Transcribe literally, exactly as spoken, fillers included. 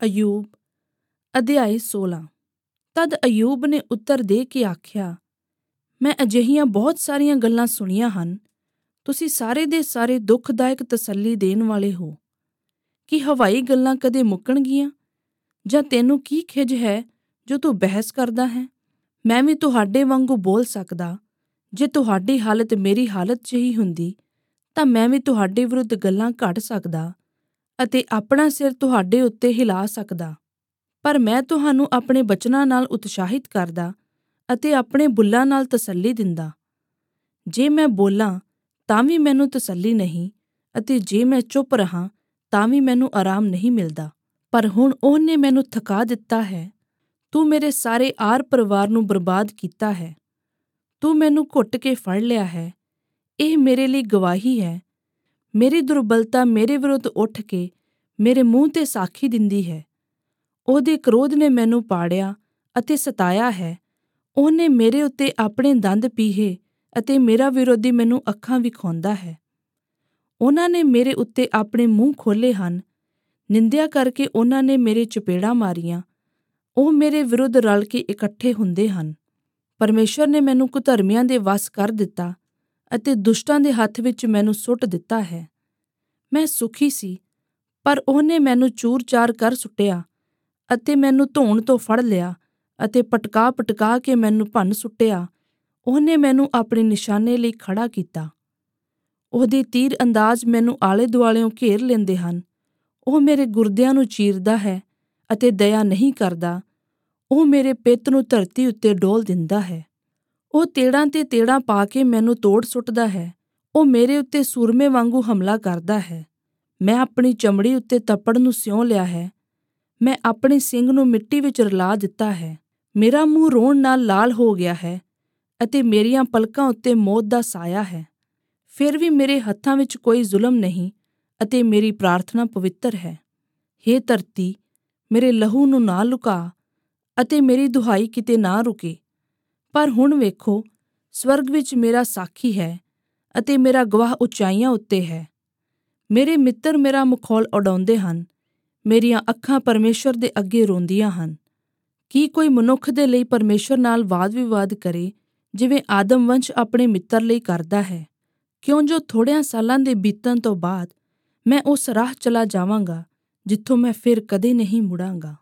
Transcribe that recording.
ਅਯੂਬ ਅਧਿਆਇ ਸੋਲਾਂ। ਤਦ ਅਯੂਬ ਨੇ ਉੱਤਰ ਦੇ ਕੇ ਆਖਿਆ, ਮੈਂ ਅਜਿਹੀਆਂ ਬਹੁਤ ਸਾਰੀਆਂ ਗੱਲਾਂ ਸੁਣੀਆਂ ਹਨ। ਤੁਸੀਂ ਸਾਰੇ ਦੇ ਸਾਰੇ ਦੁਖਦਾਇਕ ਤਸੱਲੀ ਦੇਣ ਵਾਲੇ ਹੋ। ਕੀ ਹਵਾਈ ਗੱਲਾਂ ਕਦੇ ਮੁੱਕਣਗੀਆਂ? ਜਾਂ ਤੈਨੂੰ ਕੀ ਖਿਝ ਹੈ ਜੋ ਤੂੰ ਬਹਿਸ ਕਰਦਾ ਹੈ? ਮੈਂ ਵੀ ਤੁਹਾਡੇ ਵਾਂਗੂ ਬੋਲ ਸਕਦਾ। ਜੇ ਤੁਹਾਡੀ ਹਾਲਤ ਮੇਰੀ ਹਾਲਤ ਜਿਹੀ ਹੁੰਦੀ ਤਾਂ ਮੈਂ ਵੀ ਤੁਹਾਡੇ ਵਿਰੁੱਧ ਗੱਲਾਂ ਘੜ ਸਕਦਾ ਅਤੇ ਆਪਣਾ ਸਿਰ ਤੁਹਾਡੇ ਉੱਤੇ ਹਿਲਾ ਸਕਦਾ। ਪਰ ਮੈਂ ਤੁਹਾਨੂੰ ਆਪਣੇ ਬਚਨਾਂ ਨਾਲ ਉਤਸ਼ਾਹਿਤ ਕਰਦਾ ਅਤੇ ਆਪਣੇ ਬੁੱਲਾਂ ਨਾਲ ਤਸੱਲੀ ਦਿੰਦਾ। ਜੇ ਮੈਂ ਬੋਲਾਂ ਤਾਂ ਵੀ ਮੈਨੂੰ ਤਸੱਲੀ ਨਹੀਂ, ਅਤੇ ਜੇ ਮੈਂ ਚੁੱਪ ਰਹਾਂ ਤਾਂ ਵੀ ਮੈਨੂੰ ਆਰਾਮ ਨਹੀਂ ਮਿਲਦਾ। ਪਰ ਹੁਣ ਉਹਨੇ ਮੈਨੂੰ ਥਕਾ ਦਿੱਤਾ ਹੈ। ਤੂੰ ਮੇਰੇ ਸਾਰੇ ਆਰ ਪਰਿਵਾਰ ਨੂੰ ਬਰਬਾਦ ਕੀਤਾ ਹੈ। ਤੂੰ ਮੈਨੂੰ ਘੁੱਟ ਕੇ ਫੜ ਲਿਆ ਹੈ। ਇਹ ਮੇਰੇ ਲਈ ਗਵਾਹੀ ਹੈ। ਮੇਰੀ ਦੁਰਬਲਤਾ ਮੇਰੇ ਵਿਰੁੱਧ ਉੱਠ ਕੇ ਮੇਰੇ ਮੂੰਹ ਤੇ ਸਾਖੀ ਦਿੰਦੀ ਹੈ। ਉਹਦੇ ਕ੍ਰੋਧ ਨੇ ਮੈਨੂੰ ਪਾੜਿਆ ਅਤੇ ਸਤਾਇਆ ਹੈ। ਉਹਨੇ ਮੇਰੇ ਉੱਤੇ ਆਪਣੇ ਦੰਦ ਪੀਹੇ ਅਤੇ ਮੇਰਾ ਵਿਰੋਧੀ ਮੈਨੂੰ ਅੱਖਾਂ ਵਿਖਾਉਂਦਾ ਹੈ। ਉਹਨਾਂ ਨੇ ਮੇਰੇ ਉੱਤੇ ਆਪਣੇ ਮੂੰਹ ਖੋਲ੍ਹੇ ਹਨ। ਨਿੰਦਿਆ ਕਰਕੇ ਉਹਨਾਂ ਨੇ ਮੇਰੇ ਚਪੇੜਾਂ ਮਾਰੀਆਂ। ਉਹ ਮੇਰੇ ਵਿਰੁੱਧ ਰਲ ਕੇ ਇਕੱਠੇ ਹੁੰਦੇ ਹਨ। ਪਰਮੇਸ਼ਰ ਨੇ ਮੈਨੂੰ ਕੁਧਰਮੀਆਂ ਦੇ ਵੱਸ ਕਰ ਦਿੱਤਾ ਅਤੇ ਦੁਸ਼ਟਾਂ ਦੇ ਹੱਥ ਵਿੱਚ ਮੈਨੂੰ ਸੁੱਟ ਦਿੱਤਾ ਹੈ। ਮੈਂ ਸੁਖੀ ਸੀ, ਪਰ ਉਹਨੇ ਮੈਨੂੰ ਚੂਰ-ਚਾਰ ਕਰ ਸੁੱਟਿਆ ਅਤੇ ਮੈਨੂੰ ਧੌਣ ਤੋਂ ਫੜ ਲਿਆ ਅਤੇ ਪਟਕਾ ਪਟਕਾ ਕੇ ਮੈਨੂੰ ਭੰਨ ਸੁੱਟਿਆ। ਉਹਨੇ ਮੈਨੂੰ ਆਪਣੇ ਨਿਸ਼ਾਨੇ ਲਈ ਖੜਾ ਕੀਤਾ। ਉਹਦੇ ਤੀਰ ਅੰਦਾਜ਼ ਮੈਨੂੰ ਆਲੇ ਦੁਆਲਿਓਂ ਘੇਰ ਲੈਂਦੇ ਹਨ। ਉਹ ਮੇਰੇ ਗੁਰਦਿਆਂ ਨੂੰ ਚੀਰਦਾ ਹੈ ਅਤੇ ਦਇਆ ਨਹੀਂ ਕਰਦਾ। ਉਹ ਮੇਰੇ ਪਿੱਤ ਨੂੰ ਧਰਤੀ ਉੱਤੇ ਡੋਲ ਦਿੰਦਾ ਹੈ। ਉਹ ਤੇੜਾਂ ਤੇ ਤੇੜਾਂ ਪਾ ਕੇ ਮੈਨੂੰ ਤੋੜ ਸੁੱਟਦਾ ਹੈ। ਉਹ ਮੇਰੇ ਉੱਤੇ ਸੂਰਮੇ ਵਾਂਗੂ ਹਮਲਾ ਕਰਦਾ ਹੈ। ਮੈਂ ਆਪਣੀ ਚਮੜੀ ਉੱਤੇ ਤੱਪੜ ਨੂੰ ਸਿਉਂ ਲਿਆ ਹੈ। ਮੈਂ ਆਪਣੇ ਸਿੰਗ ਨੂੰ ਮਿੱਟੀ ਵਿੱਚ ਰਲਾ ਦਿੱਤਾ ਹੈ। ਮੇਰਾ ਮੂੰਹ ਰੋਣ ਨਾਲ ਲਾਲ ਹੋ ਗਿਆ ਹੈ ਅਤੇ ਮੇਰੀਆਂ ਪਲਕਾਂ ਉੱਤੇ ਮੌਤ ਦਾ ਸਾਇਆ ਹੈ। ਫਿਰ ਵੀ ਮੇਰੇ ਹੱਥਾਂ ਵਿੱਚ ਕੋਈ ਜ਼ੁਲਮ ਨਹੀਂ ਅਤੇ ਮੇਰੀ ਪ੍ਰਾਰਥਨਾ ਪਵਿੱਤਰ ਹੈ। ਹੇ ਧਰਤੀ, ਮੇਰੇ ਲਹੂ ਨੂੰ ਨਾ ਲੁਕਾ ਅਤੇ ਮੇਰੀ ਦੁਹਾਈ ਕਿਤੇ ਨਾ ਰੁਕੇ। ਪਰ ਹੁਣ ਵੇਖੋ, ਸਵਰਗ ਵਿੱਚ ਮੇਰਾ ਸਾਖੀ ਹੈ ਅਤੇ ਮੇਰਾ ਗਵਾਹ ਉਚਾਈਆਂ ਉੱਤੇ ਹੈ। ਮੇਰੇ ਮਿੱਤਰ ਮੇਰਾ ਮਖੌਲ ਉਡਾਉਂਦੇ ਹਨ। ਮੇਰੀਆਂ ਅੱਖਾਂ ਪਰਮੇਸ਼ਰ ਦੇ ਅੱਗੇ ਰੋਂਦੀਆਂ ਹਨ। ਕੀ ਕੋਈ ਮਨੁੱਖ ਦੇ ਲਈ ਪਰਮੇਸ਼ਰ ਨਾਲ ਵਾਦ ਵਿਵਾਦ ਕਰੇ, ਜਿਵੇਂ ਆਦਮ ਵੰਸ਼ ਆਪਣੇ ਮਿੱਤਰ ਲਈ ਕਰਦਾ ਹੈ? ਕਿਉਂ ਜੋ ਥੋੜ੍ਹਿਆਂ ਸਾਲਾਂ ਦੇ ਬੀਤਣ ਤੋਂ ਬਾਅਦ ਮੈਂ ਉਸ ਰਾਹ ਚਲਾ ਜਾਵਾਂਗਾ ਜਿੱਥੋਂ ਮੈਂ ਫਿਰ ਕਦੇ ਨਹੀਂ ਮੁੜਾਂਗਾ।